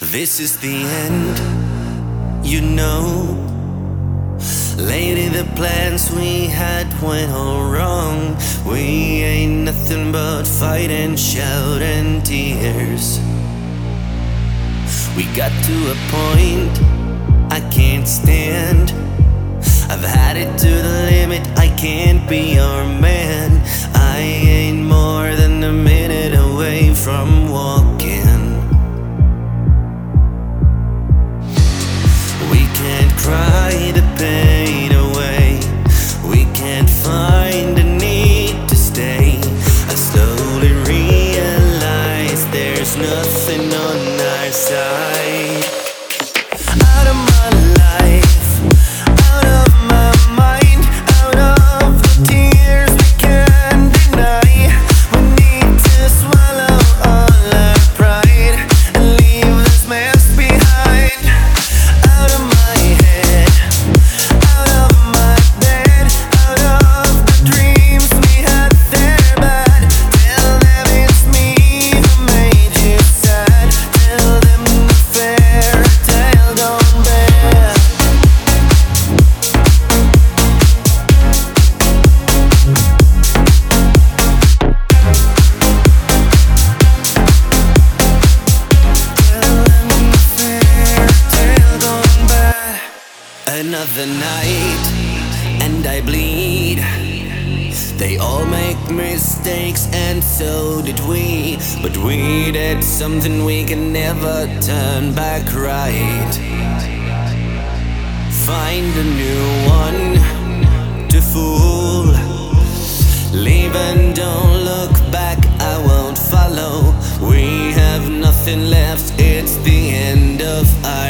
This is the end, you know. Lately the plans we had went all wrong. We ain't nothing but fight and shout and tears. We got to a point I can't stand. I've had it to the limit, I can't be your man. I ain't more than a minute away from walking. We can't cry the pain away. We can't find a need to stay. I slowly realize there's nothing on our side. Out of my life, out of my mind, out of the tears we can't deny. We need to swallow all our pride and leave this mess behind. Out of my head, out of my bed, out of the dreams we had, they're bad. Tell them it's me who made you sad. Tell them the fairy tale gone bad. Another night, and I bleed. They all make mistakes, and so did we. But we did something we can never turn back right. Find a new one to fool. Leave and don't look back, I won't follow. We have nothing left, it's the end of our